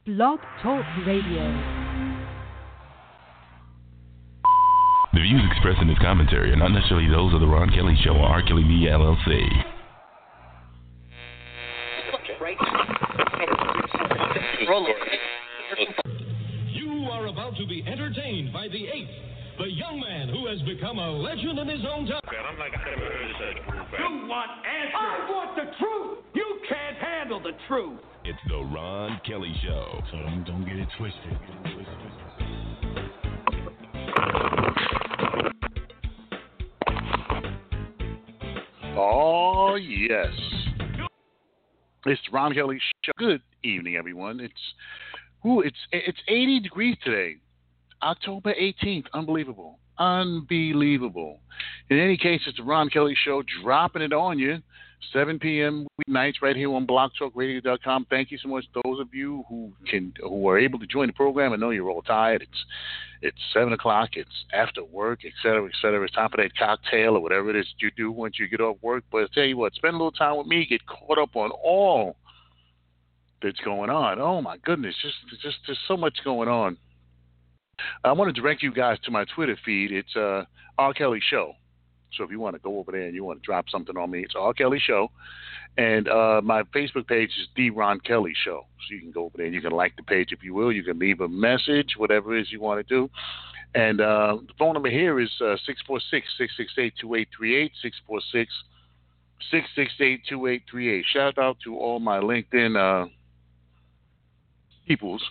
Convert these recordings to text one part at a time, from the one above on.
Blog Talk Radio. The views expressed in this commentary are not necessarily those of the Ron Kelly Show or R. Kelly Media, LLC. You are about to be entertained by the eighth, the young man who has become a legend in his own time. I'm like, I never heard of such. You want answers? I want the truth. You can't handle the truth. It's the Ron Kelly Show. So don't get it twisted. Oh, yes. It's the Ron Kelly Show. Good evening, everyone. It's 80 degrees today. October 18th. Unbelievable. Unbelievable. In any case, it's the Ron Kelly Show, dropping it on you. 7 p.m. weeknights right here on blogtalkradio.com. Thank you so much to those of you who are able to join the program. I know you're all tired. It's 7 o'clock. It's after work, et cetera, et cetera. It's time for that cocktail or whatever it is you do once you get off work. But I tell you what, spend a little time with me. Get caught up on all that's going on. Oh, my goodness. Just there's so much going on. I want to direct you guys to my Twitter feed. It's R. Kelly Show. So if you want to go over there and you want to drop something on me, it's R. Kelly Show. And my Facebook page is The Ron Kelly Show. So you can go over there and you can like the page if you will. You can leave a message, whatever it is you want to do. And the phone number here is 646-668-2838, 646-668-2838. Shout out to all my LinkedIn peoples.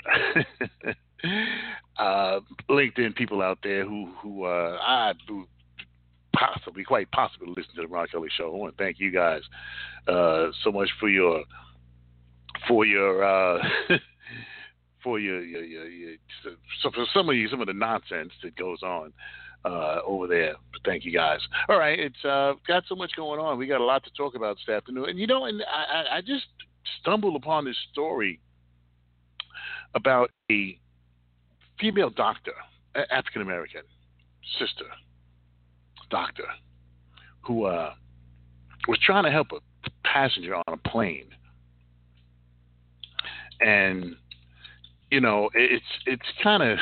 LinkedIn people out there who I do quite possibly listen to the Ron Kelly Show. I want to thank you guys so much for your for some of the nonsense that goes on over there. But thank you guys. All right, it's got so much going on. We got a lot to talk about this afternoon, and I just stumbled upon this story about a female doctor, African American sister doctor, who was trying to help a passenger on a plane, and it's kind of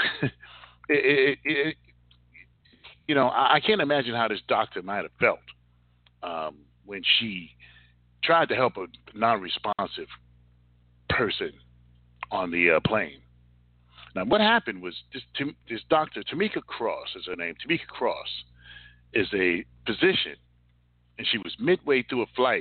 I can't imagine how this doctor might have felt when she tried to help a non-responsive person on the plane. Now, what happened was this doctor, Tamika Cross is her name. Tamika Cross is a physician, and she was midway through a flight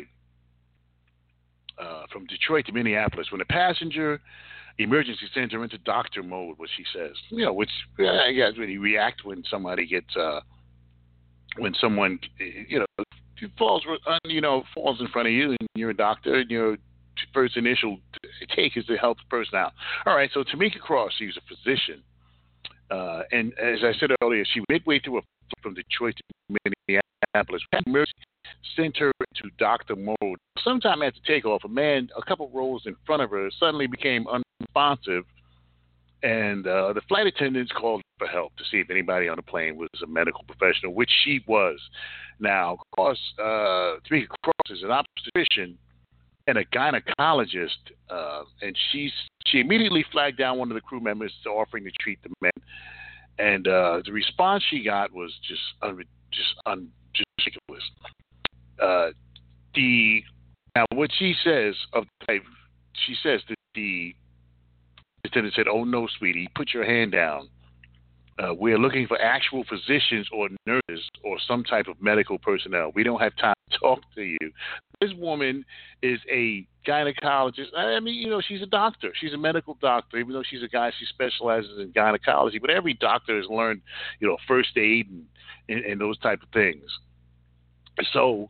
from Detroit to Minneapolis when a passenger emergency sends her into doctor mode, what she says. Which I guess when you react when somebody gets, when someone, falls in front of you, and you're a doctor, and your first initial take is to help the person out. All right, so Tamika Cross, she's a physician, and as I said earlier, she midway through a flight from Detroit to Minneapolis, sent her into doctor mode. Sometime after takeoff, a man a couple rows in front of her suddenly became unresponsive, and the flight attendants called for help to see if anybody on the plane was a medical professional, which she was. Now, of course, Tamika Cross is an obstetrician and a gynecologist, and she immediately flagged down one of the crew members to offering to treat the men. And the response she got was just ridiculous. Now what she says that the attendant said, "Oh no, sweetie, put your hand down. We're looking for actual physicians or nurses or some type of medical personnel. We don't have time to talk to you." This woman is a gynecologist. I mean, she's a doctor. She's a medical doctor. Even though she's a guy, she specializes in gynecology. But every doctor has learned, first aid and those type of things. So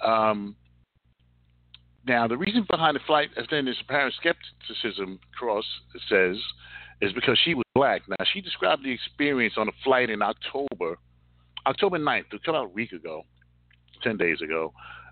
now the reason behind the flight attendant's apparent skepticism, Cross says, is because she was black. Now, she described the experience on a flight in October 9th, about a week ago, 10 days ago,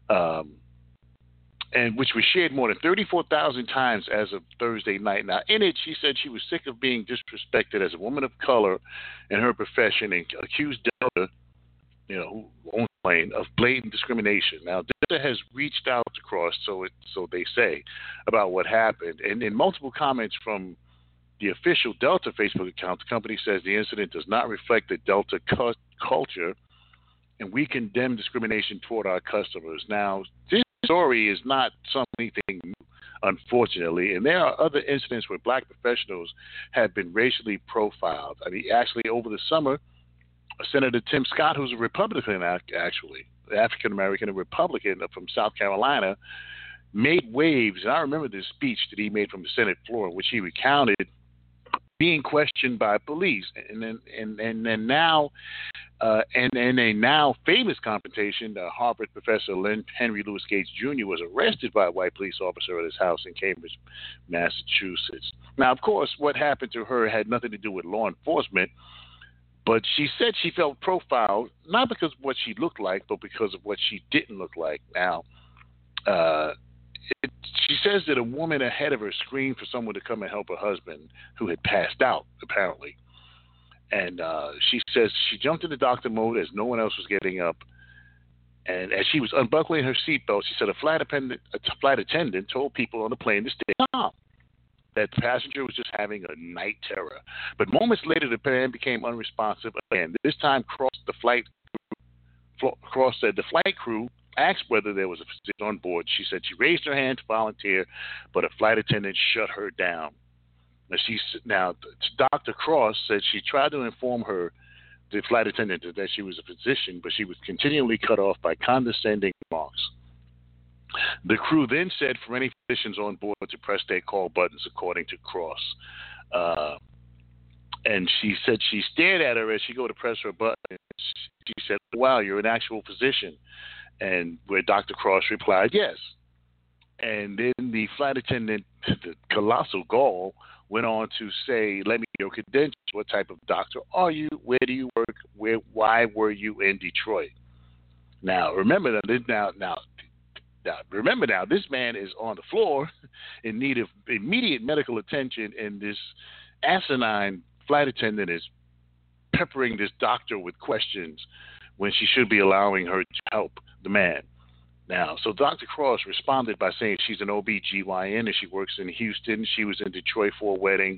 and which was shared more than 34,000 times as of Thursday night. Now, in it, she said she was sick of being disrespected as a woman of color in her profession and accused Delta who owns the plane, of blatant discrimination. Now, Delta has reached out to Cross, so they say, about what happened. And in multiple comments from the official Delta Facebook account, the company says the incident does not reflect the Delta culture, and we condemn discrimination toward our customers. Now, this story is not something new, unfortunately, and there are other incidents where black professionals have been racially profiled. I mean, actually, over the summer, Senator Tim Scott, who's a Republican, actually, African-American and Republican from South Carolina, made waves. And I remember this speech that he made from the Senate floor, in which he recounted being questioned by police, and then now, and a now famous confrontation, Harvard professor Henry Louis Gates Jr. was arrested by a white police officer at his house in Cambridge, Massachusetts. Now, of course, what happened to her had nothing to do with law enforcement, but she said she felt profiled, not because of what she looked like, but because of what she didn't look like. Now, she says that a woman ahead of her screamed for someone to come and help her husband, who had passed out, apparently. And she says she jumped into doctor mode as no one else was getting up. And as she was unbuckling her seatbelt, she said a flight attendant told people on the plane to stay calm, that the passenger was just having a night terror. But moments later, the man became unresponsive again. This time, Cross said the flight crew asked whether there was a physician on board. She said she raised her hand to volunteer, but a flight attendant shut her down. Now, Dr. Cross said she tried to inform the flight attendant, that she was a physician, but she was continually cut off by condescending remarks. The crew then said for any physicians on board to press their call buttons, according to Cross. And she said she stared at her as she go to press her button. She said, "Wow, you're an actual physician." And where Dr. Cross replied, "Yes." And then the flight attendant, the colossal gall, went on to say, "Let me know your credentials. What type of doctor are you? Where do you work? Why were you in Detroit?" Now, remember now, this man is on the floor in need of immediate medical attention, and this asinine flight attendant is peppering this doctor with questions when she should be allowing her to help the man. Now, so Dr. Cross responded by saying she's an OBGYN and she works in Houston. She was in Detroit for a wedding.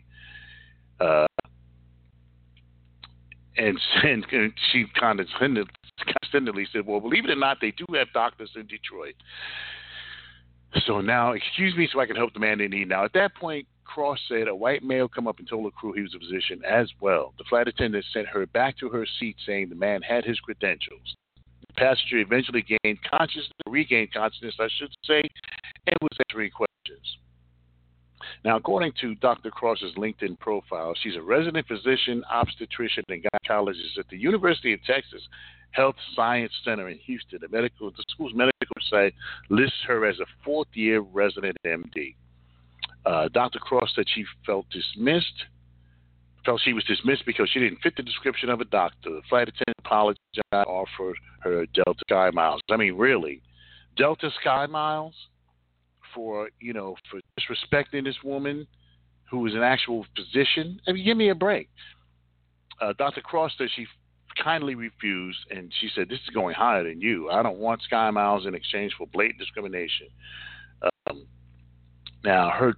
And she condescendingly said, "Well, believe it or not, they do have doctors in Detroit. So now, excuse me so I can help the man in need." Now, at that point, Cross said a white male come up and told the crew he was a physician as well. The flight attendant sent her back to her seat saying the man had his credentials. The passenger eventually regained consciousness, I should say, and was answering questions. Now, according to Dr. Cross's LinkedIn profile, she's a resident physician, obstetrician, and gynecologist at the University of Texas Health Science Center in Houston. The school's medical site lists her as a fourth-year resident MD. Dr. Cross said she felt she was dismissed because she didn't fit the description of a doctor. The flight attendant apologized and offered her Delta Sky Miles. I mean, really? Delta Sky Miles for disrespecting this woman who is an actual physician? I mean, give me a break. Dr. Cross said she kindly refused, and she said, "This is going higher than you. I don't want Sky Miles in exchange for blatant discrimination." Now, her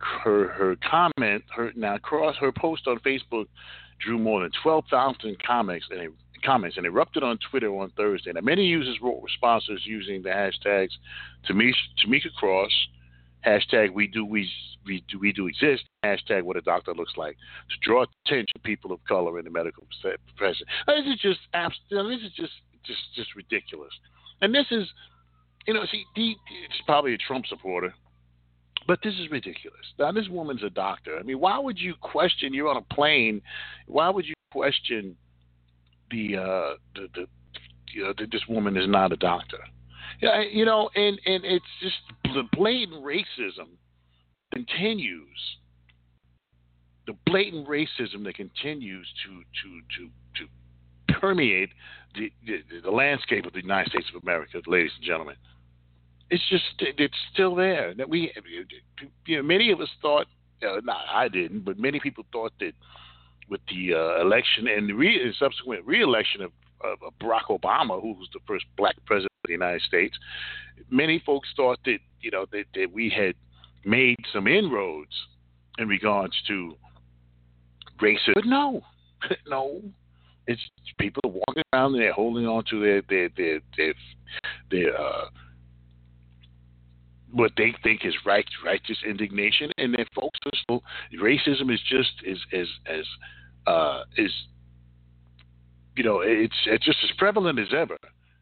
post on Facebook drew more than 12,000 comments and erupted on Twitter on Thursday. Now, many users wrote responses using the hashtags Tamika Cross, hashtag we do exist, hashtag what a doctor looks like, to draw attention to people of color in the medical profession. This is just ridiculous. And this is, he's probably a Trump supporter. But this is ridiculous. Now, this woman's a doctor. I mean, why would you question? You're on a plane. Why would you question that this woman is not a doctor? Yeah, and it's just the blatant racism continues. The blatant racism that continues to permeate the landscape of the United States of America, ladies and gentlemen. It's still there. That many of us thought, I didn't, but many people thought that with the election and the subsequent re-election of Barack Obama, who was the first black president of the United States, many folks thought that that we had made some inroads in regards to racism. But no, no. It's people are walking around and they're holding on to their what they think is righteous indignation, and then folks are still, racism is just it's just as prevalent as ever.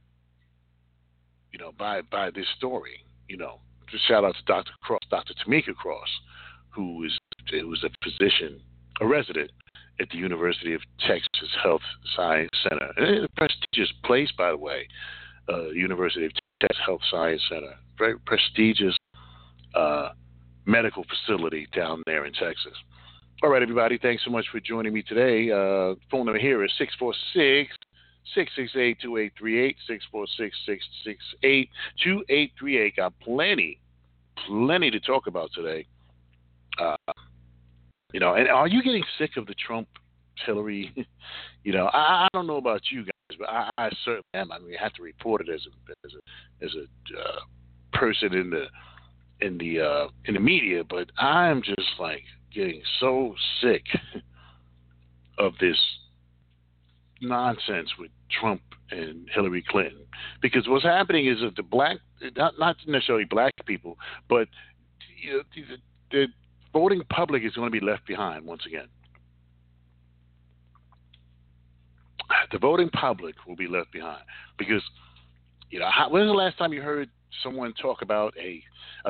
By this story, just shout out to Dr. Tamika Cross, who was a resident at the University of Texas Health Science Center. And a prestigious place, by the way, University of Texas Health Science Center. Very prestigious medical facility down there in Texas. All right, everybody, thanks so much for joining me today. Phone number here is 646-668-2838, 646-668-2838. Got plenty to talk about today. And are you getting sick of the Trump Hillary? I don't know about you guys, but I certainly am. I mean, I have to report it as a person in the media, but I'm just like getting so sick of this nonsense with Trump and Hillary Clinton, because what's happening is that the black, not necessarily black people, but the voting public is going to be left behind once again. The voting public will be left behind because, when's the last time you heard someone talk about a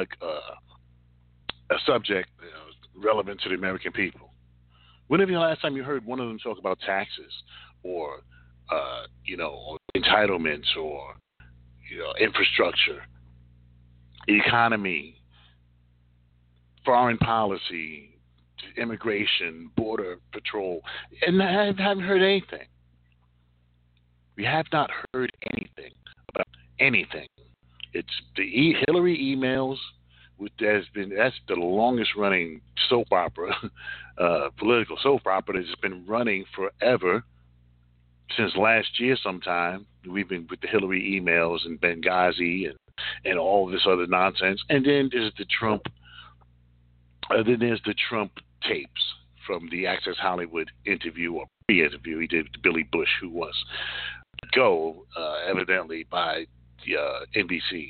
subject relevant to the American people? When have the last time you heard one of them talk about taxes or or entitlements or infrastructure, economy, foreign policy, immigration, border patrol? And I haven't heard anything. We have not heard anything about anything. It's the Hillary emails. That's the longest running soap opera, political soap opera that's been running forever, since last year sometime. We've been with the Hillary emails and Benghazi and all this other nonsense. And then there's the Trump. Then there's the Trump tapes from the Access Hollywood interview or pre-interview he did with Billy Bush, who was evidently by the NBC.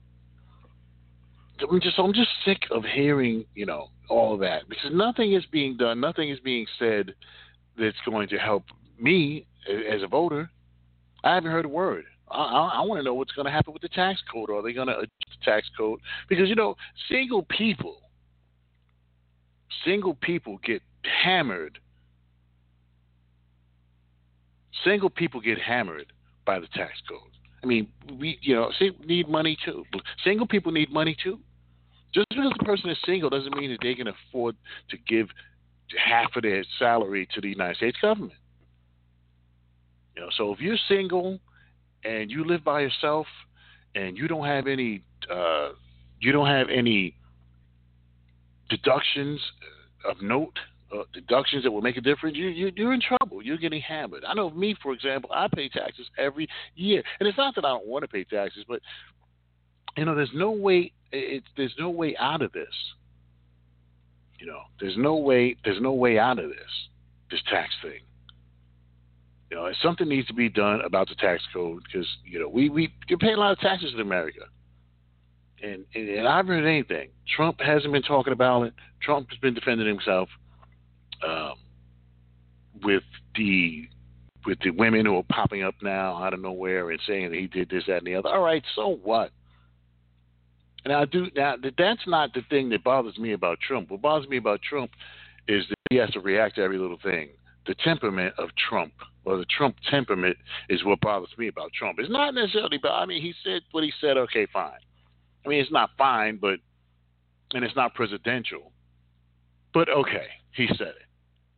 I'm just sick of hearing, all of that, because nothing is being done, nothing is being said that's going to help me as a voter. I haven't heard a word. I want to know what's going to happen with the tax code. Are they going to adjust the tax code? Because, single people get hammered. Single people get hammered by the tax code. I mean, we need money too. Single people need money too. Just because the person is single doesn't mean that they can afford to give half of their salary to the United States government. So if you're single and you live by yourself and you don't have any deductions of note, deductions that will make a difference, you're in trouble. You're getting hammered. I know me, for example, I pay taxes every year, and it's not that I don't want to pay taxes, but there's no way. There's no way out of this. There's no way out of this tax thing. Something needs to be done about the tax code, because we pay a lot of taxes in America. And I haven't heard anything. Trump hasn't been talking about it. Trump has been defending himself with the women who are popping up now out of nowhere and saying that he did this, that, and the other. All right, so what? And that's not the thing that bothers me about Trump. What bothers me about Trump is that he has to react to every little thing. The temperament of Trump, or the Trump temperament, is what bothers me about Trump. It's not necessarily, he said what he said. Okay, fine. I mean, it's not fine, and it's not presidential. But okay, he said it.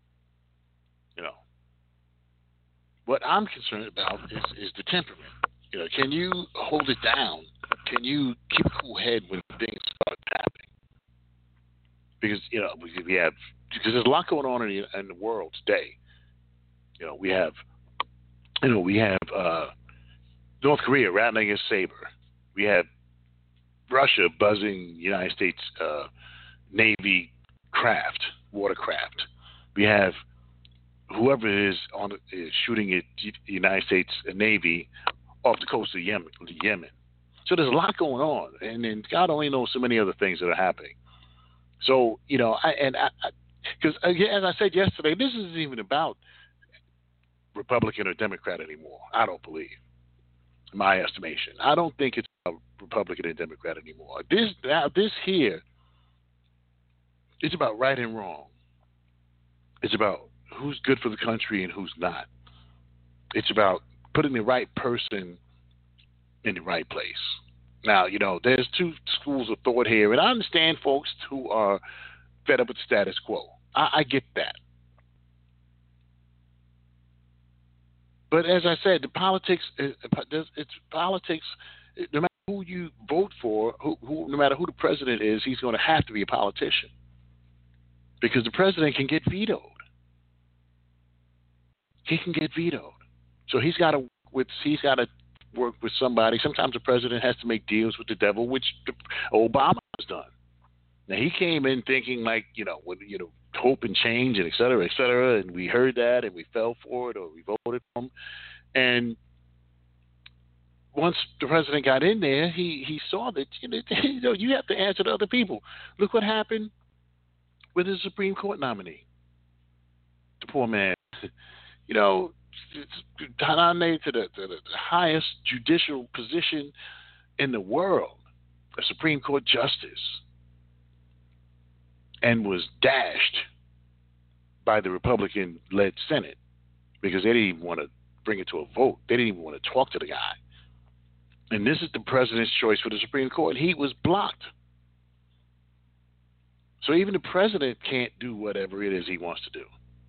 What I'm concerned about is the temperament. Can you hold it down? Can you keep a cool head when things start happening? Because there's a lot going on in the world today. We have we have North Korea rattling its saber. We have Russia buzzing United States Navy watercraft. We have whoever is shooting at the United States Navy off the coast of Yemen. So there's a lot going on, and then God only knows so many other things that are happening. So because as I said yesterday, this isn't even about Republican or Democrat anymore. I don't believe, in my estimation. I don't think it's about Republican and Democrat anymore. This here, it's about right and wrong. It's about who's good for the country and who's not. It's about putting the right person in the right place. Now, there's two schools of thought here, and I understand folks who are fed up with the status quo. I get that. But as I said, it's politics. No matter who you vote for, no matter who the president is, he's going to have to be a politician because the president can get vetoed. He can get vetoed, so he's got to work with somebody. Sometimes the president has to make deals with the devil, which Obama has done. Now he came in thinking like hope and change and et cetera, and we heard that and we fell for it or we voted for him. And once the president got in there, he saw that you have to answer to other people. Look what happened with the Supreme Court nominee, the poor man. Nominated to the highest judicial position in the world, a Supreme Court justice, and was dashed by the Republican-led Senate because they didn't even want to bring it to a vote. They didn't even want to talk to the guy. And this is the president's choice for the Supreme Court. He was blocked. So even the president can't do whatever it is he wants to do.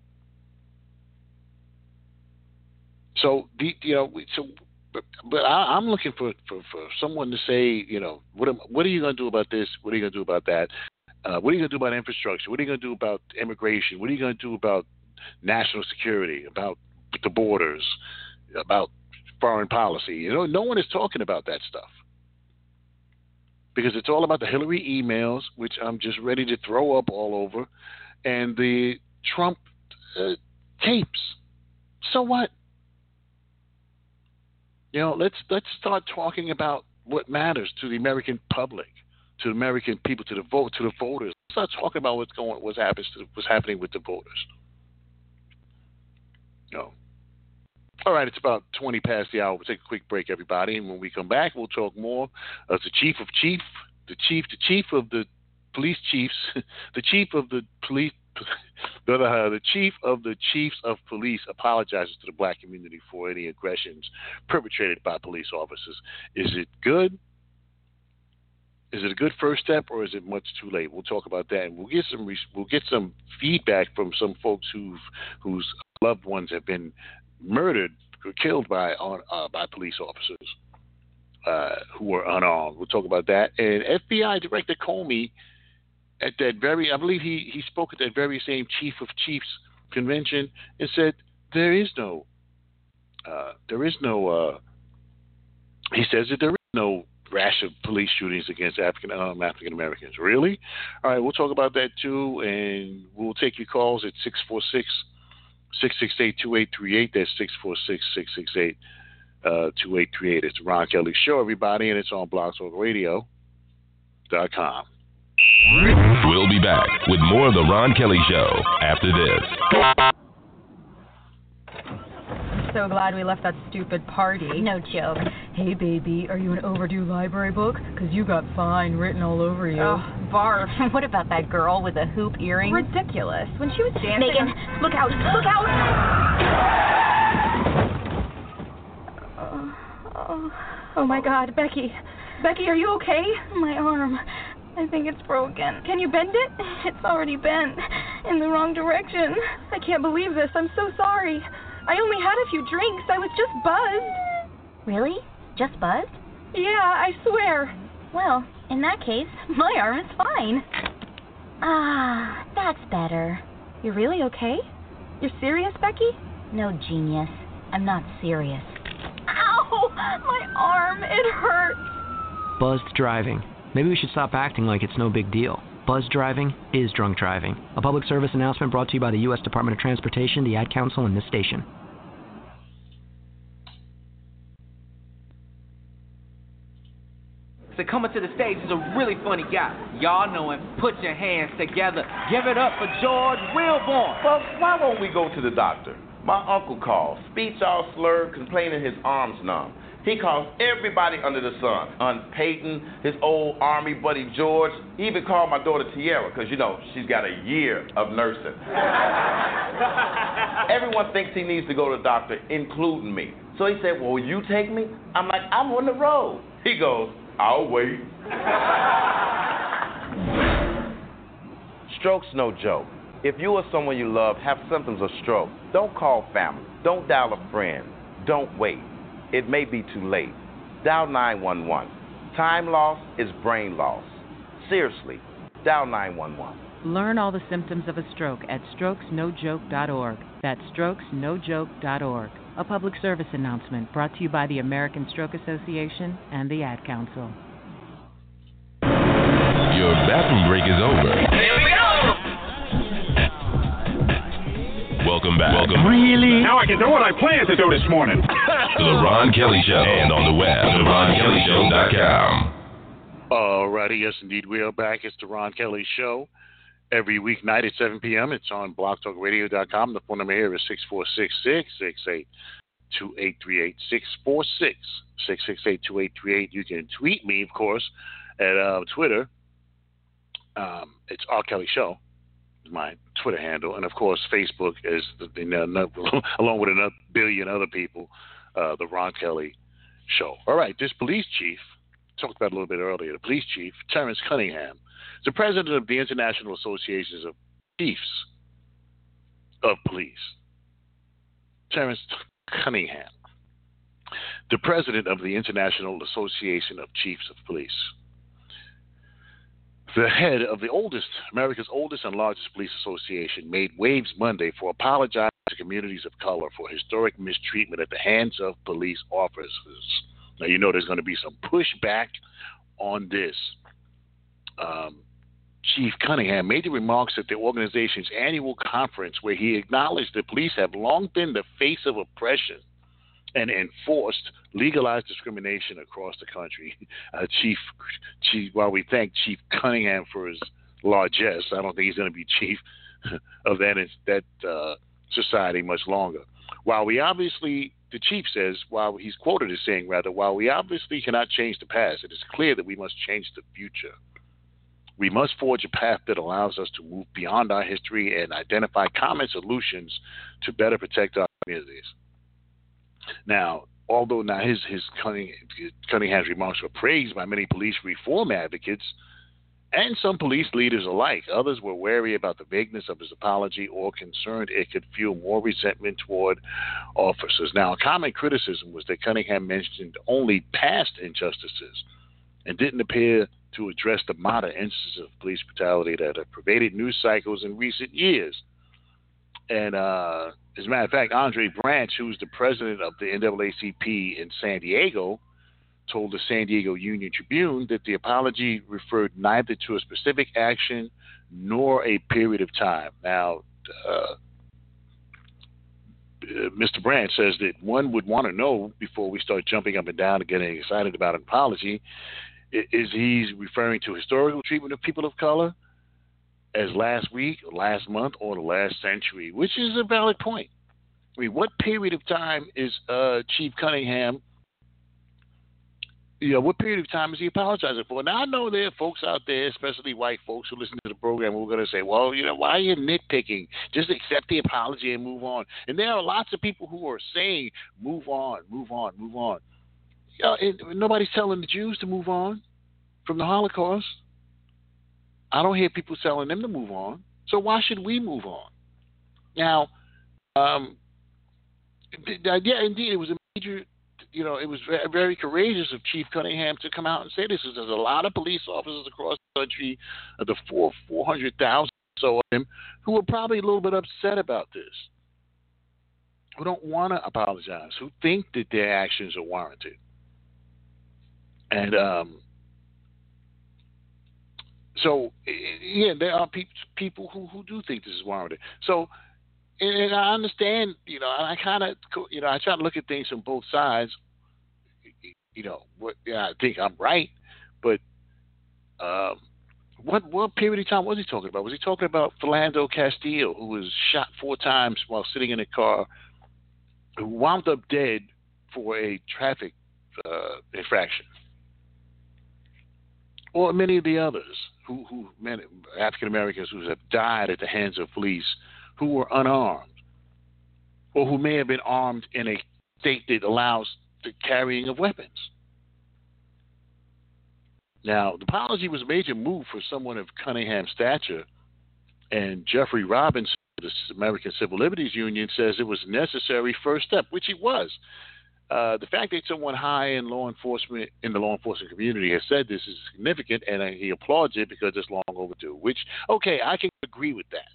So, but I'm looking for someone to say, what are you going to do about this? What are you going to do about that? What are you going to do about infrastructure? What are you going to do about immigration? What are you going to do about national security, about the borders, about foreign policy? No one is talking about that stuff because it's all about the Hillary emails, which I'm just ready to throw up all over, and the Trump tapes. So what? Let's start talking about what matters to the American public, to the American people, to the voters. Let's start talking about what's happening with the voters. All right, it's about 20 past the hour. We'll take a quick break, everybody, and when we come back, we'll talk more of the chief of the chief of the police chiefs, the chief of the police. The chief of the chiefs of police apologizes to the black community for any aggressions perpetrated by police officers. Is it good? Is it a good first step, or is it much too late? We'll talk about that, and we'll get some feedback from some folks whose loved ones have been murdered or killed by police officers who were unarmed. We'll talk about that. And FBI Director Comey, at that very, I believe he spoke at that very same Chief of Chiefs convention and said he says that there is no rash of police shootings against African Americans. Really? All right, we'll talk about that too, and we'll take your calls at 646-668-2838. That's 646-668-2838. It's the Ron Kelly Show, everybody, and it's on blogtalkradio.com. We'll be back with more of the Ron Kelly Show after this. I'm so glad we left that stupid party. No joke. Hey, baby, are you an overdue library book? Because you got fine written all over you. Oh, barf. What about that girl with the hoop earring? Ridiculous. When she was dancing... Megan, look out! Look out! Oh, my God, Becky. Becky, are you okay? My arm. I think it's broken. Can you bend it? It's already bent. In the wrong direction. I can't believe this. I'm so sorry. I only had a few drinks. I was just buzzed. Really? Just buzzed? Yeah, I swear. Well, in that case, my arm is fine. Ah, that's better. You're really okay? You're serious, Becky? No, genius. I'm not serious. Ow! My arm, it hurts. Buzzed driving. Maybe we should stop acting like it's no big deal. Buzzed driving is drunk driving. A public service announcement brought to you by the U.S. Department of Transportation, the Ad Council, and this station. So coming to the stage is a really funny guy. Y'all know him. Put your hands together. Give it up for George Wilborn. Well, why won't we go to the doctor? My uncle called, speech all slurred, complaining his arms numb. He calls everybody under the sun. Aunt Peyton, his old army buddy George. He even called my daughter Tiara, because, you know, she's got a year of nursing. Everyone thinks he needs to go to the doctor, including me. So he said, well, will you take me? I'm like, I'm on the road. He goes, I'll wait. Stroke's no joke. If you or someone you love have symptoms of stroke, don't call family. Don't dial a friend. Don't wait. It may be too late. Dial 911. Time loss is brain loss. Seriously, dial 911. Learn all the symptoms of a stroke at strokesnojoke.org. That's strokesnojoke.org. A public service announcement brought to you by the American Stroke Association and the Ad Council. Your bathroom break is over. Here we go! Welcome back. Really? Now I can do what I planned to do this morning. To the Ron Kelly Show. And on the web, theronkellyshow.com. Alrighty, yes indeed, we are back. It's the Ron Kelly Show. Every weeknight at 7 p.m. It's on blogtalkradio.com. The phone number here is 646-668-2838. 646-668-2838. You can tweet me, of course, at Twitter. It's R. Kelly Show. My Twitter handle, and of course Facebook is along with another billion other people, the Ron Kelly Show. All right, this police chief, talked about a little bit earlier, the police chief, Terrence Cunningham, is the president of the International Associations of Chiefs of Police. Terrence Cunningham, the president of the International Association of Chiefs of Police. The head of America's oldest and largest police association made waves Monday for apologizing to communities of color for historic mistreatment at the hands of police officers. Now, you know there's going to be some pushback on this. Chief Cunningham made the remarks at the organization's annual conference where he acknowledged that police have long been the face of oppression and enforced legalized discrimination across the country. While we thank Chief Cunningham for his largesse, I don't think he's going to be chief of that society much longer. The chief says, while he's quoted as saying, while we obviously cannot change the past, it is clear that we must change the future. We must forge a path that allows us to move beyond our history and identify common solutions to better protect our communities. Now, although his Cunningham's remarks were praised by many police reform advocates and some police leaders alike, others were wary about the vagueness of his apology or concerned it could fuel more resentment toward officers. Now, a common criticism was that Cunningham mentioned only past injustices and didn't appear to address the modern instances of police brutality that have pervaded news cycles in recent years. And as a matter of fact, Andre Branch, who's the president of the NAACP in San Diego, told the San Diego Union Tribune that the apology referred neither to a specific action nor a period of time. Now, Mr. Branch says that one would want to know before we start jumping up and down and getting excited about an apology, is he referring to historical treatment of people of color as last week, last month, or the last century, which is a valid point. I mean, what period of time is Chief Cunningham, what period of time is he apologizing for? Now, I know there are folks out there, especially white folks who listen to the program, who are going to say, well, why are you nitpicking? Just accept the apology and move on. And there are lots of people who are saying, move on, move on, move on. Nobody's telling the Jews to move on from the Holocaust. I don't hear people telling them to move on. So why should we move on? Now, yeah, indeed, it was a major, it was very courageous of Chief Cunningham to come out and say this. There's a lot of police officers across the country, the 400,000 or so of them, who were probably a little bit upset about this. who don't want to apologize, who think that their actions are warranted. And so, yeah, there are people who do think this is warranted. So, and I understand, I kind of, I try to look at things from both sides. I think I'm right, but what period of time was he talking about? Was he talking about Philando Castillo, who was shot 4 times while sitting in a car, who wound up dead for a traffic infraction? Or many of the others many African Americans who have died at the hands of police who were unarmed, or who may have been armed in a state that allows the carrying of weapons. Now, the apology was a major move for someone of Cunningham's stature, and Jeffrey Robinson, the American Civil Liberties Union, says it was a necessary first step, which it was. The fact that someone high in the law enforcement community has said this is significant, and he applauds it because it's long overdue. Which, okay, I can agree with that,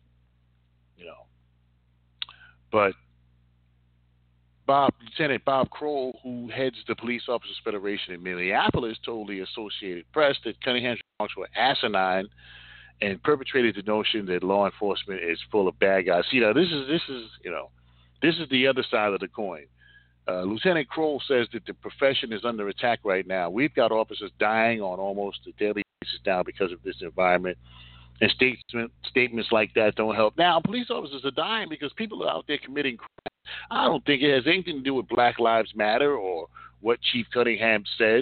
But Lieutenant Bob Kroll, who heads the Police Officers Federation in Minneapolis, told the Associated Press that Cunningham's remarks were asinine and perpetrated the notion that law enforcement is full of bad guys. See, now this is the other side of the coin. Lieutenant Kroll says that the profession is under attack right now. We've got officers dying on almost a daily basis now because of this environment, and statements like that don't help. Now, police officers are dying because people are out there committing crimes. I don't think it has anything to do with Black Lives Matter or what Chief Cunningham said.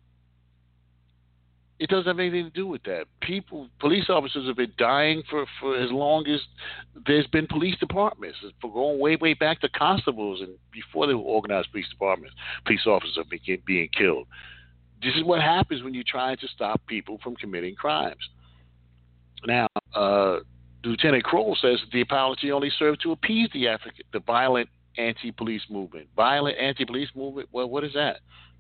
It doesn't have anything to do with that. Police officers have been dying for as long as there's been police departments. For going way, way back to constables and before they were organized police departments, police officers are being killed. This is what happens when you're trying to stop people from committing crimes. Now, Lieutenant Kroll says that the apology only served to appease the violent anti-police movement. Violent anti-police movement? Well, what is that?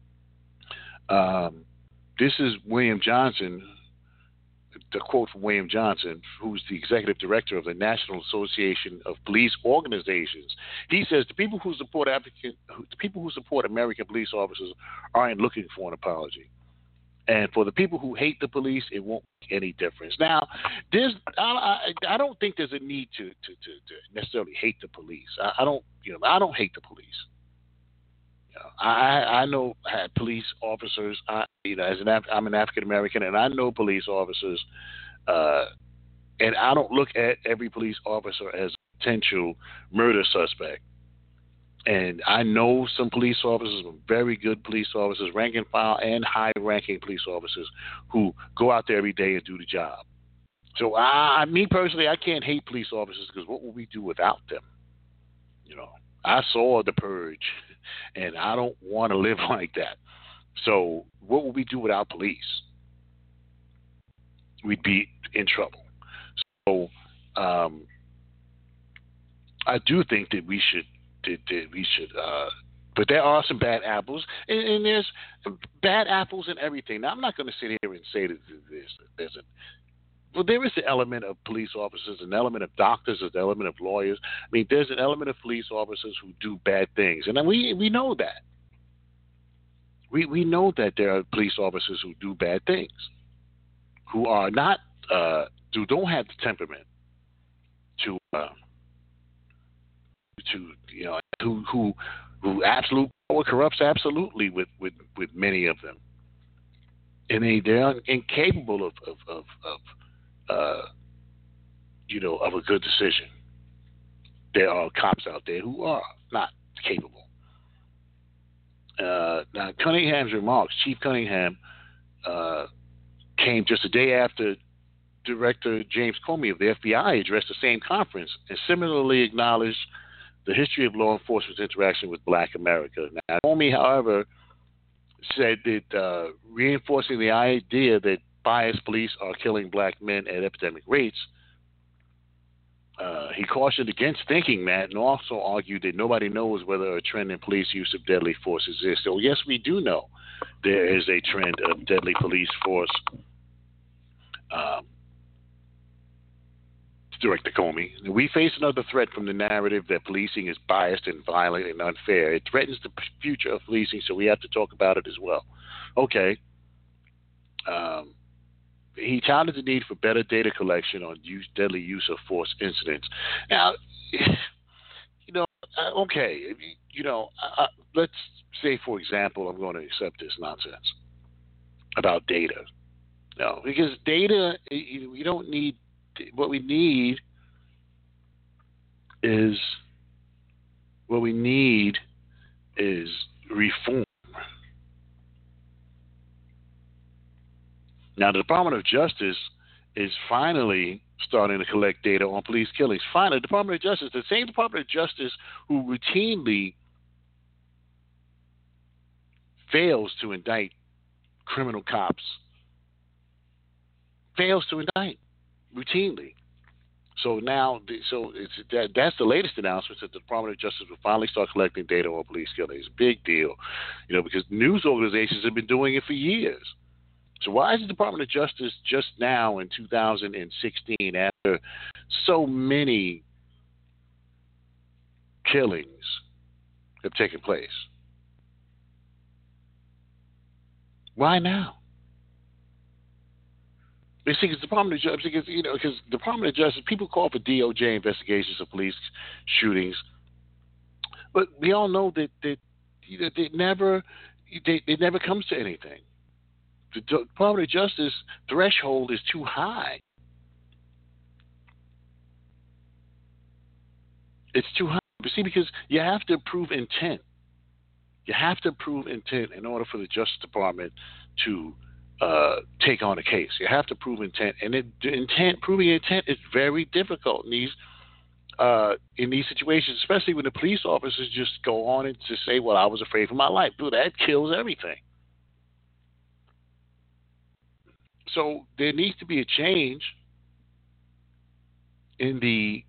This is William Johnson, the quote from William Johnson, who's the executive director of the National Association of Police Organizations. He says the people who support American police officers aren't looking for an apology. And for the people who hate the police, it won't make any difference. Now, I don't think there's a need to necessarily hate the police. I don't hate the police. I know police officers. I'm an African American, and I know police officers, and I don't look at every police officer as a potential murder suspect. And I know some police officers, very good police officers, rank and file and high-ranking police officers who go out there every day and do the job. So, me personally, I can't hate police officers because what would we do without them? I saw The Purge, and I don't want to live like that. So, what would we do without police? We'd be in trouble. So, I do think that we should. But there are some bad apples, and there's bad apples in everything. Now, I'm not going to sit here and say that there is an element of police officers, an element of doctors, an element of lawyers. I mean, there's an element of police officers who do bad things, and we know that. We know that there are police officers who do bad things, who are not, who don't have the temperament to who absolute power corrupts absolutely with many of them, and they're incapable of a good decision. There are cops out there who are not capable. Now, Cunningham's remarks, Chief Cunningham, came just a day after Director James Comey of the FBI addressed the same conference and similarly acknowledged the history of law enforcement's interaction with Black America. Now, Comey, however, said that reinforcing the idea that biased police are killing Black men at epidemic rates, he cautioned against thinking that and also argued that nobody knows whether a trend in police use of deadly force exists. So, yes, we do know there is a trend of deadly police force. Director Comey. We face another threat from the narrative that policing is biased and violent and unfair. It threatens the future of policing, so we have to talk about it as well. Okay. He touted the need for better data collection on deadly use of force incidents. Now, okay, let's say, for example, I'm going to accept this nonsense about data. No, because data, we don't need. What we need is reform. Now, the Department of Justice is finally starting to collect data on police killings. Finally, the Department of Justice, the same Department of Justice who routinely fails to indict criminal cops, fails to indict routinely. So now, that's the latest announcement that the Department of Justice will finally start collecting data on police killings. Big deal, because news organizations have been doing it for years. So why is the Department of Justice just now in 2016, after so many killings have taken place? Why now? You see, because the Department of Justice, because the Department of Justice, people call for DOJ investigations of police shootings, but we all know that it never comes to anything. The Department of Justice threshold is too high. It's too high. But see, because you have to prove intent. You have to prove intent in order for the Justice Department to take on a case. You have to prove intent, and proving intent is very difficult in these situations, especially when the police officers just go on and to say, "Well, I was afraid for my life." Dude, that kills everything. So there needs to be a change in the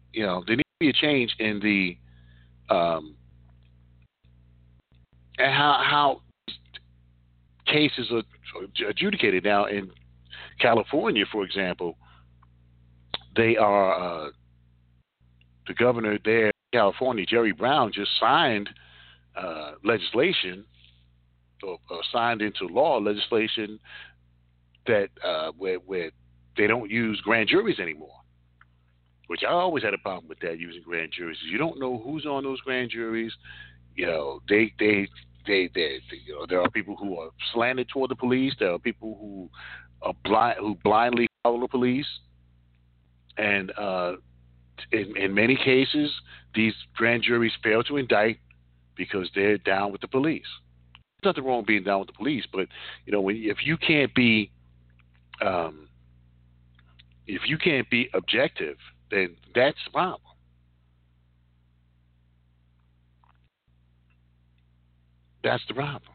and how cases are adjudicated. Now in California, for example, they are the governor there in California, Jerry Brown, just signed legislation or signed into law legislation that where they don't use grand juries anymore, which I always had a problem with that, using grand juries. You don't know who's on those grand juries. There are people who are slanted toward the police. There are people who blindly follow the police, and in many cases, these grand juries fail to indict because they're down with the police. There's nothing wrong with being down with the police, but if you can't be objective, then that's the problem. That's the problem.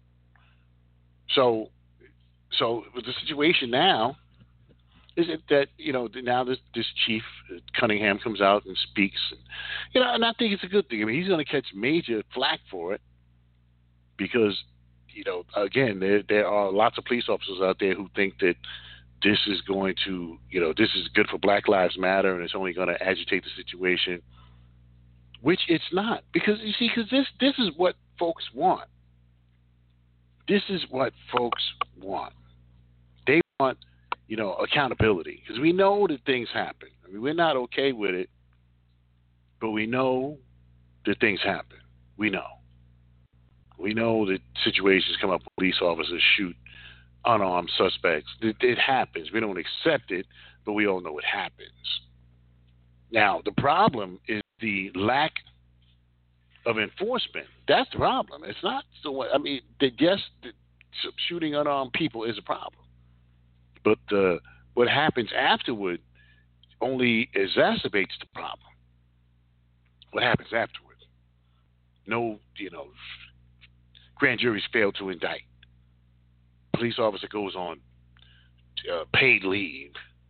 So the situation now is that now this chief Cunningham comes out and speaks, and I think it's a good thing. I mean, he's going to catch major flack for it because again, there are lots of police officers out there who think that this is going to this is good for Black Lives Matter and it's only going to agitate the situation, which it's not, because this is what folks want. This is what folks want. They want, accountability, because we know that things happen. I mean, we're not okay with it, but we know that things happen. We know that situations come up, police officers shoot unarmed suspects. It happens. We don't accept it, but we all know it happens. Now, the problem is the lack of enforcement. That's the problem. It's not so. I mean, shooting unarmed people is a problem, but what happens afterward only exacerbates the problem. What happens afterward? No, grand juries fail to indict. Police officer goes on paid leave,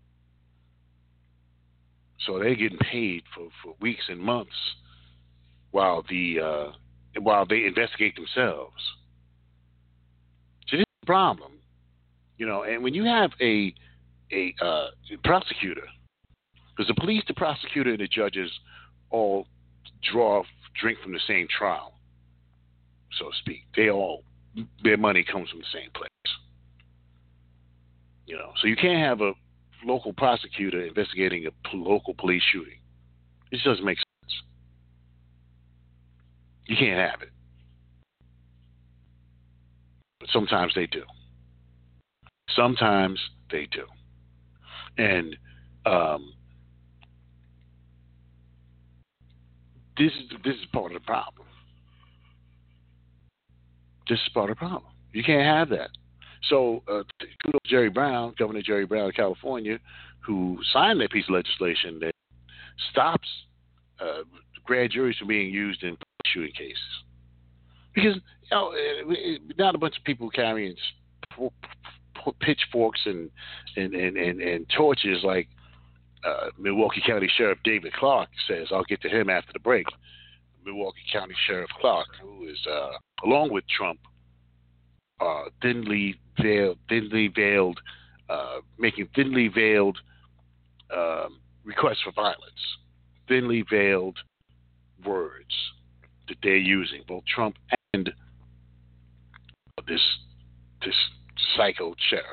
so they're getting paid for weeks and months while they investigate themselves. So this is the problem, and when you have a prosecutor Because the police, the prosecutor, and the judges all drink from the same trial, so to speak. Their money comes from the same place. So you can't have a local prosecutor investigating a local police shooting. It just doesn't make sense. You can't have it. But sometimes they do. Sometimes they do. And this is part of the problem. This is part of the problem. You can't have that. So, kudos to Jerry Brown, Governor Jerry Brown of California, who signed that piece of legislation that stops grand juries from being used in shooting cases. Because, not a bunch of people carrying pitchforks and torches like Milwaukee County Sheriff David Clark says. I'll get to him after the break. Milwaukee County Sheriff Clark, who is, along with Trump, making thinly veiled requests for violence, thinly veiled words that they're using, both Trump and this psycho sheriff.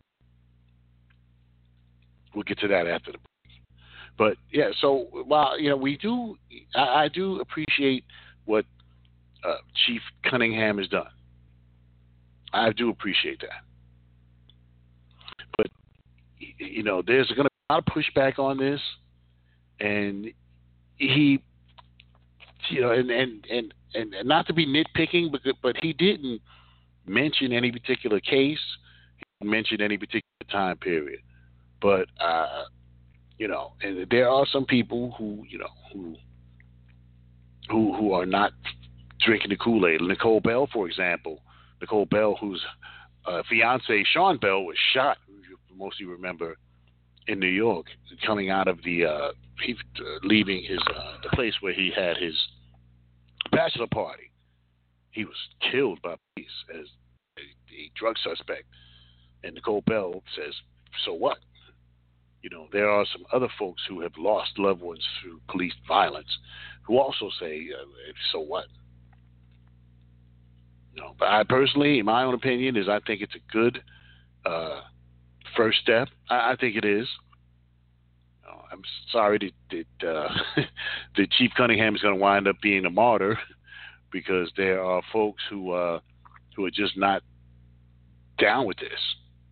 We'll get to that after the break. But yeah, so while I do appreciate what Chief Cunningham has done. I do appreciate that. But, there's going to be a lot of pushback on this. And he, and not to be nitpicking, but he didn't mention any particular case. He didn't mention any particular time period. But, and there are some people who are not drinking the Kool-Aid. Nicole Bell, for example. Nicole Bell, whose fiance Sean Bell was shot, you mostly remember, in New York, coming out of leaving his the place where he had his bachelor party. He was killed by police as a drug suspect, and Nicole Bell says, "So what?" There are some other folks who have lost loved ones through police violence, who also say, "So what?" But I personally, in my own opinion, I think it's a good first step. I think it is. I'm sorry that Chief Cunningham is going to wind up being a martyr, because there are folks who are just not down with this.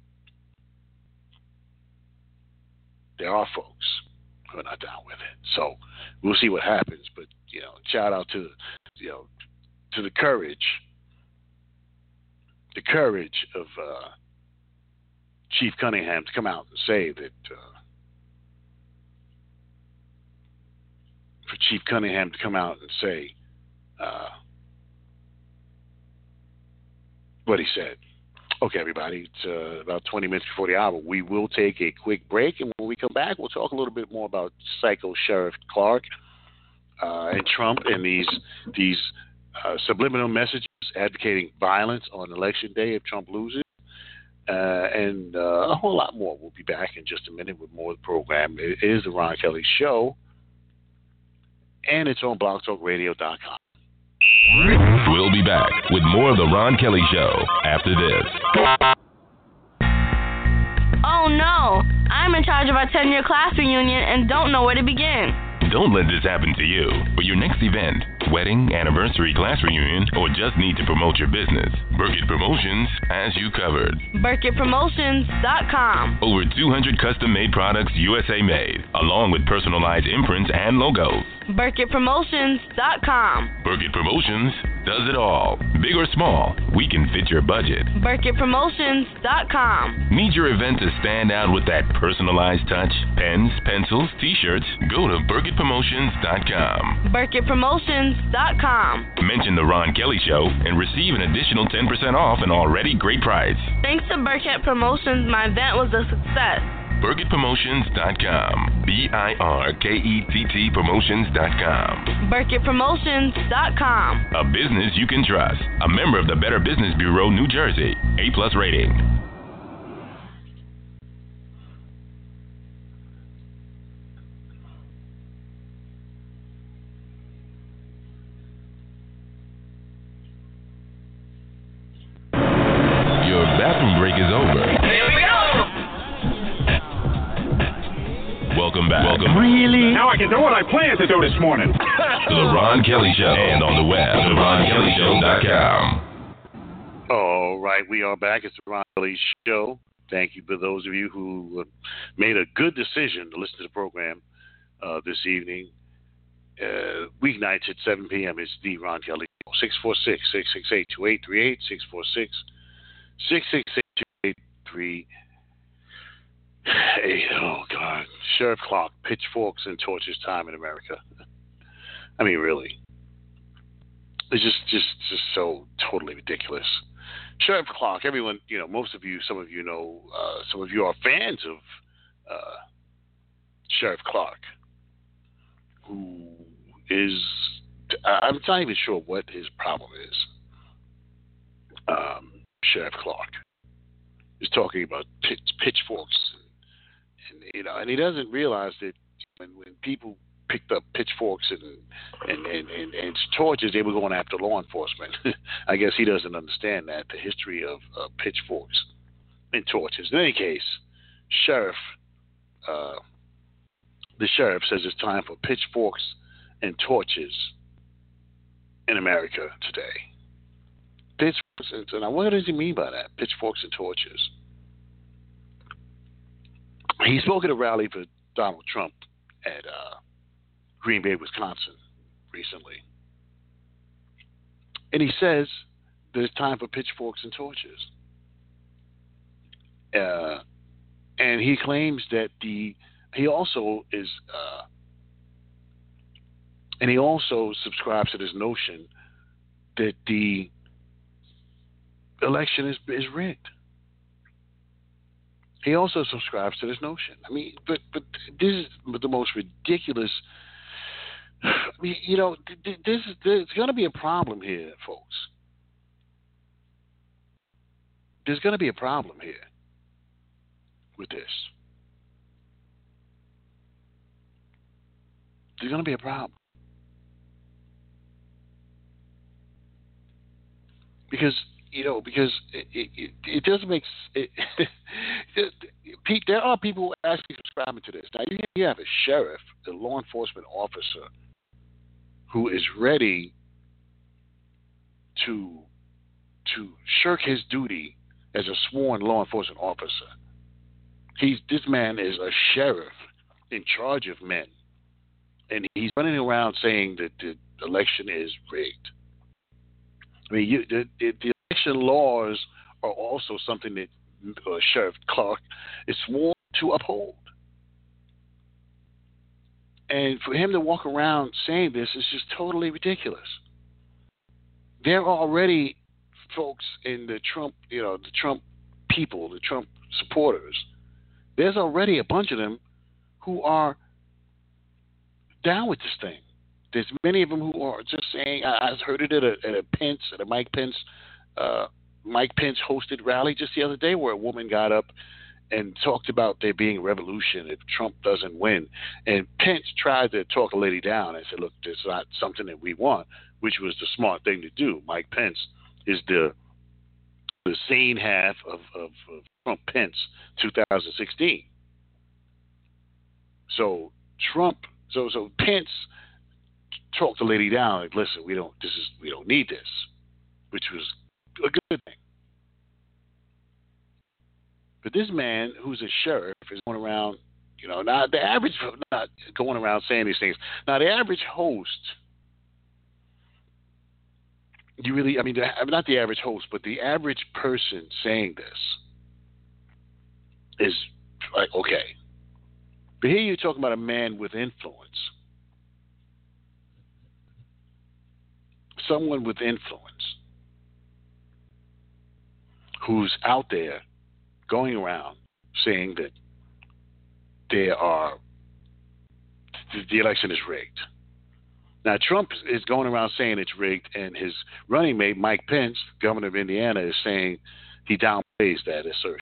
There are folks who are not down with it. So we'll see what happens. But shout out to the courage. The courage of Chief Cunningham to come out and say that, for Chief Cunningham to come out and say what he said. Okay, everybody, it's about 20 minutes before the hour. We will take a quick break, and when we come back, we'll talk a little bit more about Psycho Sheriff Clark and Trump and these subliminal messages advocating violence on Election Day if Trump loses, and a whole lot more. We'll be back in just a minute with more of the program. It is the Ron Kelly Show, and it's on blogtalkradio.com. We'll be back with more of the Ron Kelly Show after this. Oh no, I'm in charge of our 10-year class reunion and don't know where to begin. Don't let this happen to you. For your next event, wedding, anniversary, class reunion, or just need to promote your business, Burkett Promotions has you covered. BurkettPromotions.com. Over 200 custom-made products USA made, along with personalized imprints and logos. BurkettPromotions.com. Burkett Promotions does it all. Big or small, we can fit your budget. BurkettPromotions.com. Need your event to stand out with that personalized touch? Pens, pencils, t-shirts? Go to BurkettPromotions.com. BurkettPromotions.com. Mention the Ron Kelly Show and receive an additional 10% off an already great price. Thanks to Burkett Promotions, my event was a success. BurkettPromotions.com. BIRKETT Promotions.com. BurkettPromotions.com. A business you can trust. A member of the Better Business Bureau, New Jersey. A+ rating. into what I planned to do this morning. The Ron Kelly Show, and on the web, theronkellyshow.com. All right, we are back. It's the Ron Kelly Show. Thank you for those of you who made a good decision to listen to the program this evening. Weeknights at 7 p.m. It's the Ron Kelly Show. 646-668-2838, 646-668-2838. Oh, God. Sheriff Clark, pitchforks and torches time in America. I mean, really. It's just so totally ridiculous. Sheriff Clark, everyone, most of you, some of you know, some of you are fans of Sheriff Clark, who is, I'm not even sure what his problem is. Sheriff Clark is talking about pitchforks, and he doesn't realize that when people picked up pitchforks and torches, they were going after law enforcement. I guess he doesn't understand that, the history of pitchforks and torches. In any case, the sheriff says it's time for pitchforks and torches in America today. Pitchforks, and what does he mean by that? Pitchforks and torches. He spoke at a rally for Donald Trump at Green Bay, Wisconsin recently. And he says there's time for pitchforks and torches. And he claims that he also subscribes to this notion that the election is rigged. He also subscribes to this notion. I mean, but this is the most ridiculous. I mean, there's going to be a problem here, folks. There's going to be a problem here with this. There's going to be a problem. Because it doesn't make Pete, there are people actually subscribing to this. Now, you have a sheriff, a law enforcement officer, who is ready to shirk his duty as a sworn law enforcement officer. This man is a sheriff in charge of men, and he's running around saying that the election is rigged. I mean, the election laws are also something that Sheriff Clark is sworn to uphold. And for him to walk around saying this is just totally ridiculous. There are already folks in the Trump people, the Trump supporters. There's already a bunch of them who are down with this thing. There's many of them who are just saying, I heard it at a Mike Pence hosted rally just the other day, where a woman got up and talked about there being a revolution if Trump doesn't win. And Pence tried to talk a lady down and said, look, this is not something that we want, which was the smart thing to do. Mike Pence is the sane half of Trump Pence 2016. So Pence talked the lady down, like, listen, we don't need this, which was a good thing. But this man, who's a sheriff, is going around, not going around saying these things. Now, the average host, not the average host, but the average person saying this is like, okay. But here you're talking about a man with influence. Someone with influence who's out there going around saying that the election is rigged. Now, Trump is going around saying it's rigged, and his running mate, Mike Pence, governor of Indiana, is saying he downplays that assertion.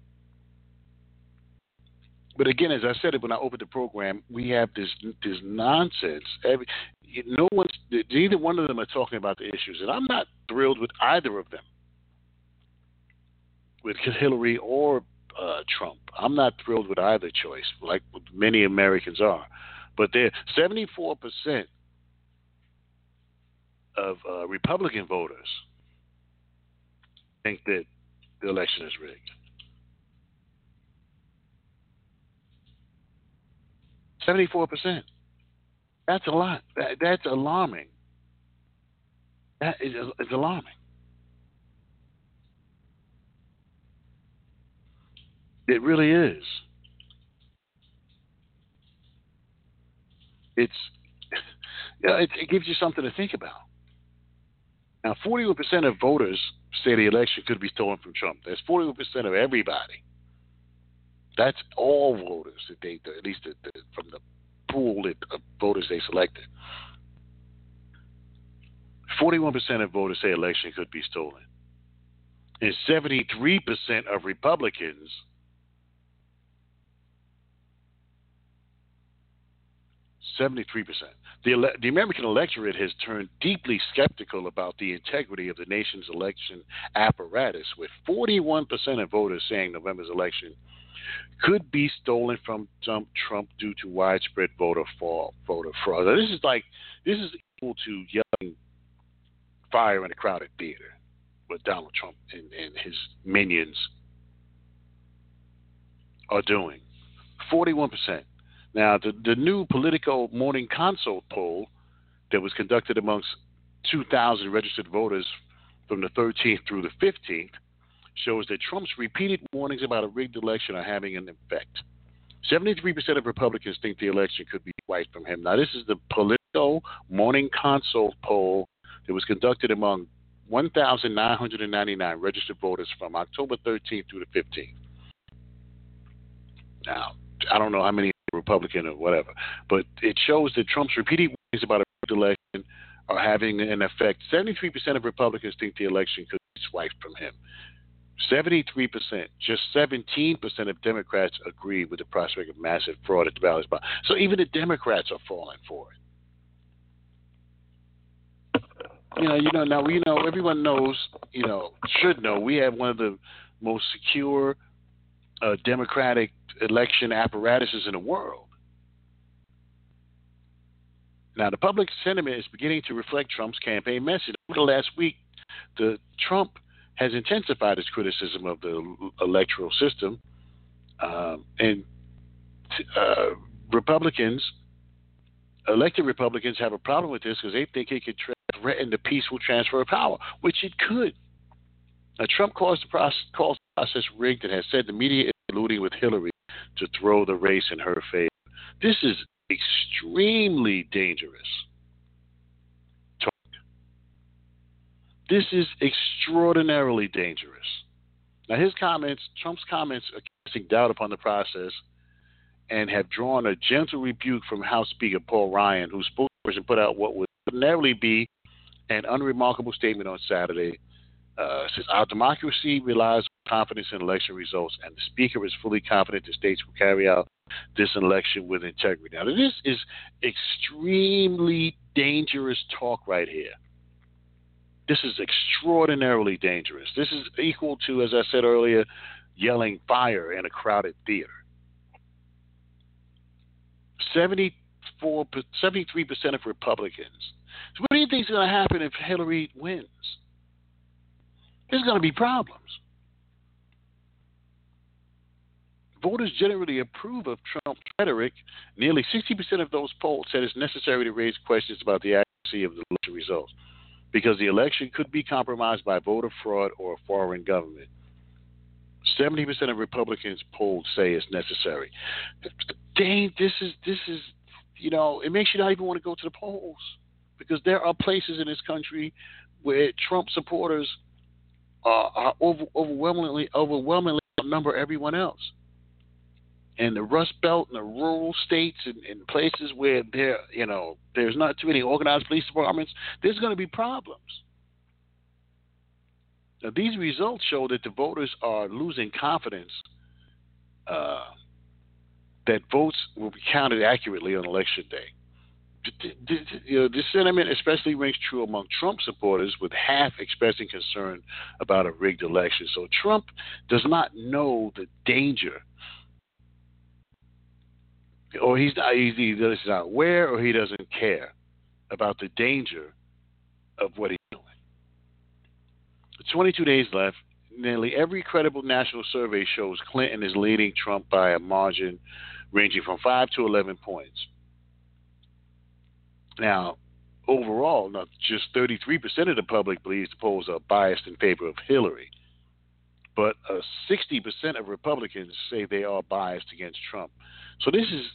But again, as I said it when I opened the program, we have this nonsense. Neither one of them are talking about the issues, and I'm not thrilled with either of them, with Hillary or Trump. I'm not thrilled with either choice, like many Americans are. But there 74% of Republican voters think that the election is rigged. 74%. That's a lot. That's alarming. That is it's alarming. It really is. It gives you something to think about. Now, 41% of voters say the election could be stolen from Trump. That's 41% of everybody. That's all voters that they, at least from the pool of voters they selected. 41% of voters say election could be stolen. And 73% of Republicans The American electorate has turned deeply skeptical about the integrity of the nation's election apparatus, with 41% of voters saying November's election could be stolen from Trump due to widespread voter fraud. This is equal to yelling fire in a crowded theater, what Donald Trump and his minions are doing. 41%. Now, the new Politico Morning Consult poll that was conducted amongst 2,000 registered voters from the 13th through the 15th shows that Trump's repeated warnings about a rigged election are having an effect. 73% of Republicans think the election could be wiped from him. Now, this is the Politico Morning Consult poll that was conducted among 1,999 registered voters from October 13th through the 15th. Now, I don't know how many Republican or whatever, but it shows that Trump's repeated warnings about a rigged election are having an effect. 73% of Republicans think the election could be swiped from him. 73%. Just 17% of Democrats agree with the prospect of massive fraud at the ballot box. So even the Democrats are falling for it. Now everyone knows, should know, we have one of the most secure democratic election apparatuses in the world. Now, the public sentiment is beginning to reflect Trump's campaign message. Over the last week, Trump has intensified his criticism of the electoral system, and elected Republicans have a problem with this because they think it could threaten the peaceful transfer of power, which it could. Now, Trump calls the process rigged and has said the media is colluding with Hillary to throw the race in her favor. This is extremely dangerous talk. This is extraordinarily dangerous. Now, Trump's comments are casting doubt upon the process and have drawn a gentle rebuke from House Speaker Paul Ryan, whose spokesperson put out what would ordinarily be an unremarkable statement on Saturday. Says our democracy relies on confidence in election results, and the Speaker is fully confident the states will carry out this election with integrity. Now, this is extremely dangerous talk right here. This is extraordinarily dangerous. This is equal to, as I said earlier, yelling fire in a crowded theater. 73% of Republicans. So what do you think is going to happen if Hillary wins? There's going to be problems. Voters generally approve of Trump's rhetoric. Nearly 60% of those polled said it's necessary to raise questions about the accuracy of the election results because the election could be compromised by voter fraud or a foreign government. 70% of Republicans polled say it's necessary. Dang, this is it makes you not even want to go to the polls because there are places in this country where Trump supporters are overwhelmingly outnumber everyone else. And the Rust Belt and the rural states and places where there's not too many organized police departments, there's going to be problems. Now, these results show that the voters are losing confidence that votes will be counted accurately on Election Day. This sentiment especially rings true among Trump supporters, with half expressing concern about a rigged election. So Trump does not know the danger or he's either not aware or he doesn't care about the danger of what he's doing. 22 days left. Nearly every credible national survey shows Clinton is leading Trump by a margin ranging from 5 to 11 points. Now, overall, not just 33% of the public believes the polls are biased in favor of Hillary, but 60% of Republicans say they are biased against Trump. So this is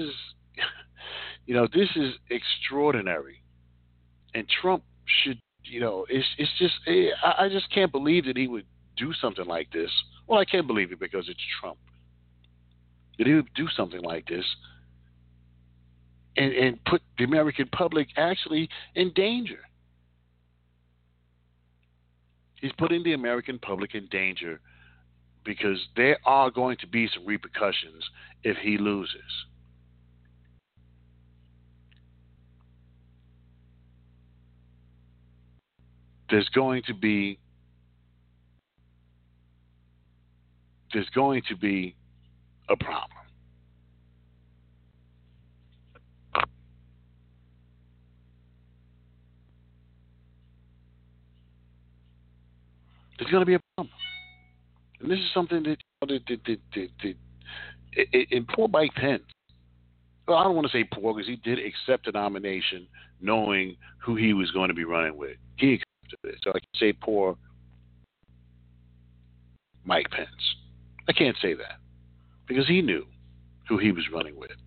this is extraordinary, and Trump should, it's just I just can't believe that he would do something like this. Well, I can't believe it because it's Trump. That he would do something like this and put the American public actually in danger. He's putting the American public in danger because there are going to be some repercussions if he loses. There's going to be a problem. There's going to be a problem. And this is something that poor Mike Pence, well, I don't want to say poor because he did accept the nomination knowing who he was going to be running with. He accepted it. So I can say poor Mike Pence. I can't say that because he knew who he was running with.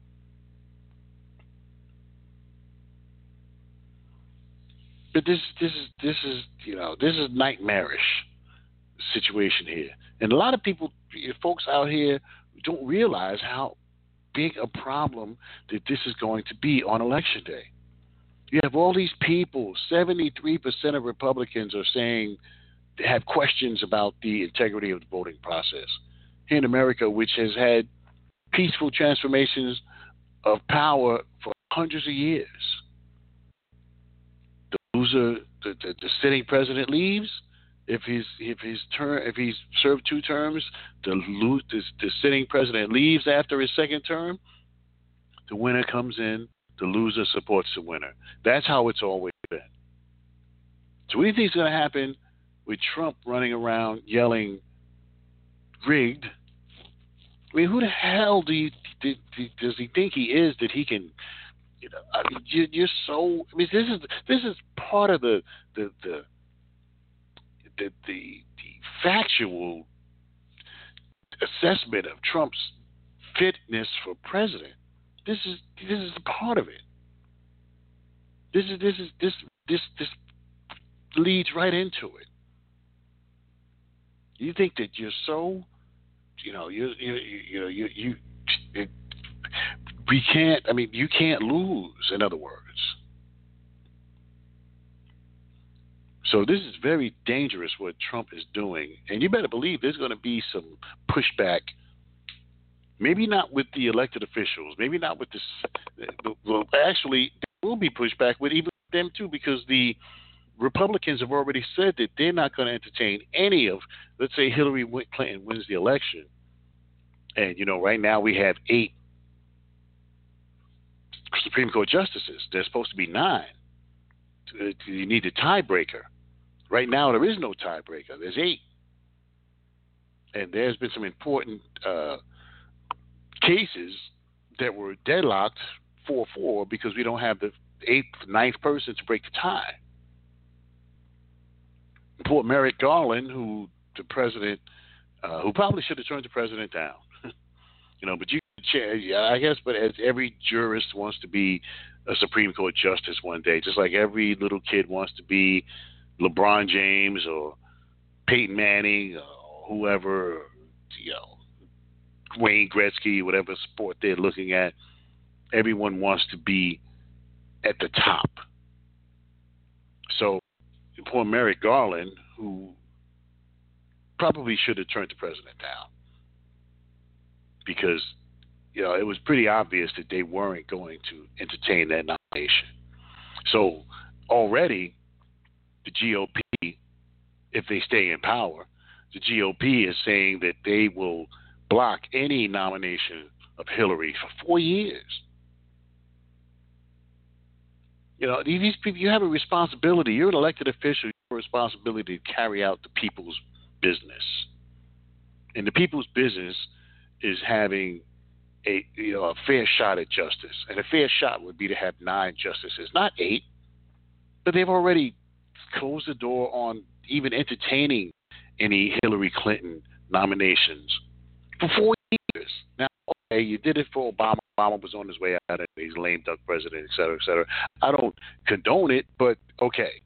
But this is nightmarish situation here, and a lot of people, folks out here, don't realize how big a problem that this is going to be on Election Day. You have all these people. 73% of Republicans are saying they have questions about the integrity of the voting process here in America, which has had peaceful transformations of power for hundreds of years. The sitting president leaves. If he's served 2 terms, the sitting president leaves after his second term. The winner comes in. The loser supports the winner. That's how it's always been. So what do you think is going to happen with Trump running around yelling rigged? I mean, who the hell does he think he is that he can? You're so. I mean, this is part of the factual assessment of Trump's fitness for president. This is part of it. This leads right into it. You think that you're so, we can't. I mean, you can't lose. In other words. So this is very dangerous what Trump is doing, and you better believe there's going to be some pushback. Maybe not with the elected officials. Maybe not with this. Well, actually, there will be pushback with even them too, because the Republicans have already said that they're not going to entertain any of. Let's say Hillary Clinton wins the election, and right now we have 8 Supreme Court justices. There's supposed to be 9. You need a tiebreaker. Right now, there is no tiebreaker. There's 8. And there's been some important cases that were deadlocked 4-4 because we don't have the 8th, 9th person to break the tie. Poor Merrick Garland, who the president, who probably should have turned the president down. But I guess, but as every jurist wants to be a Supreme Court justice one day, just like every little kid wants to be LeBron James or Peyton Manning or whoever, Wayne Gretzky, whatever sport they're looking at, everyone wants to be at the top. So poor Merrick Garland, who probably should have turned the president down because it was pretty obvious that they weren't going to entertain that nomination. So already the GOP, if they stay in power, the GOP is saying that they will block any nomination of Hillary for 4 years. You know, these people, you have a responsibility. You're an elected official. You have a responsibility to carry out the people's business. And the people's business is having a fair shot at justice. And a fair shot would be to have 9 justices, not 8. But they've already closed the door on even entertaining any Hillary Clinton nominations for 4 years. Now, okay, you did it for Obama. Obama was on his way out. He's a lame duck president, et cetera, et cetera. I don't condone it, but okay.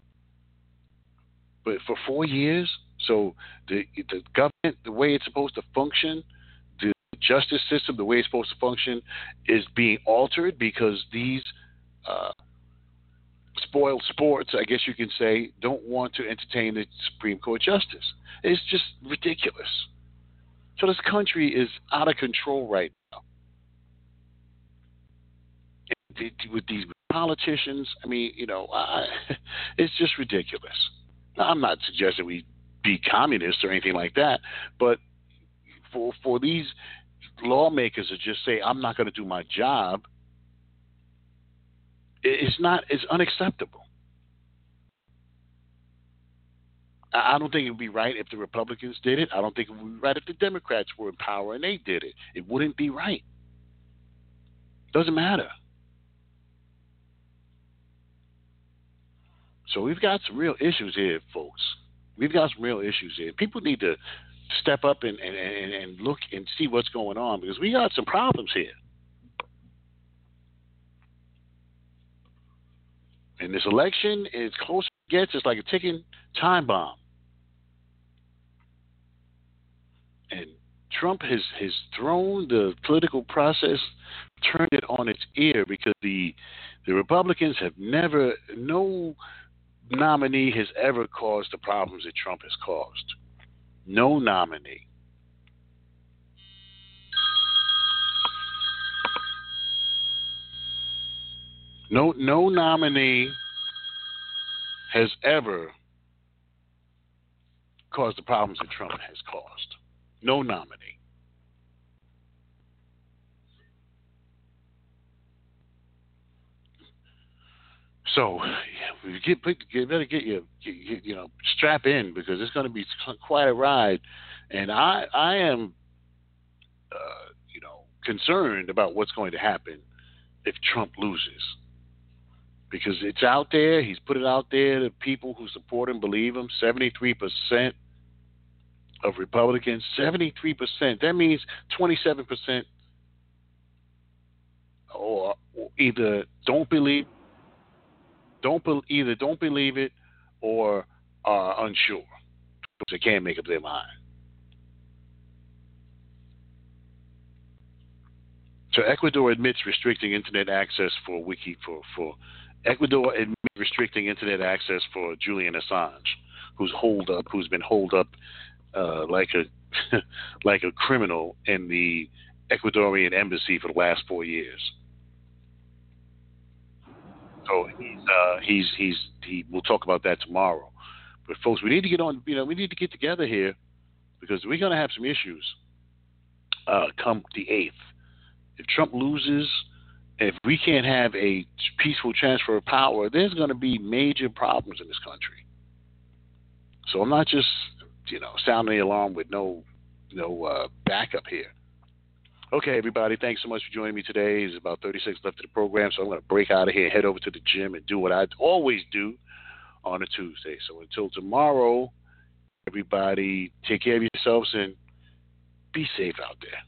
But for 4 years, so the government, the way it's supposed to function, the justice system, the way it's supposed to function, is being altered because these spoiled sports, I guess you can say, don't want to entertain the Supreme Court justice. It's just ridiculous. So this country is out of control right now. With these politicians, I mean, it's just ridiculous. Now, I'm not suggesting we be communists or anything like that, but for these lawmakers to just say, I'm not going to do my job, it's unacceptable. I don't think it would be right if the Republicans did it. I don't think it would be right if the Democrats were in power and they did it. It wouldn't be right. Doesn't matter. So we've got some real issues here, folks. We've got some real issues here. People need to step up and look and see what's going on because we got some problems here. And this election, as close as it gets, it's like a ticking time bomb. And Trump has thrown the political process, turned it on its ear because the Republicans have no nominee has ever caused the problems that Trump has caused. No nominee. No nominee has ever caused the problems that Trump has caused. No nominee. So we better get you strap in because it's going to be quite a ride, and I am concerned about what's going to happen if Trump loses. Because it's out there, he's put it out there. The people who support him believe him. 73% of Republicans, 73%. That means 27% or either don't believe it or are unsure. They can't make up their mind. So Ecuador admits restricting internet access for Ecuador admits restricting internet access for Julian Assange, who's been holed up like a criminal in the Ecuadorian embassy for the last 4 years. So we'll talk about that tomorrow. But folks, we need to get on. We need to get together here because we're going to have some issues come the 8th. If Trump loses, if we can't have a peaceful transfer of power, there's going to be major problems in this country. So I'm not just sounding the alarm with no backup here. Okay, everybody, thanks so much for joining me today. There's about 36 left of the program, so I'm going to break out of here and head over to the gym and do what I always do on a Tuesday. So until tomorrow, everybody, take care of yourselves and be safe out there.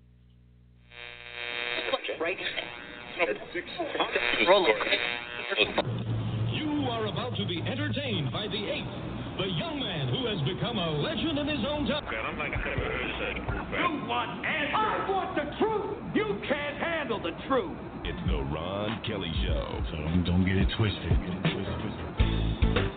You are about to be entertained by the 8th, the young man who has become a legend in his own time. You want answers? I want the truth. You can't handle the truth. It's the Ron Kelly Show. So don't get it twisted.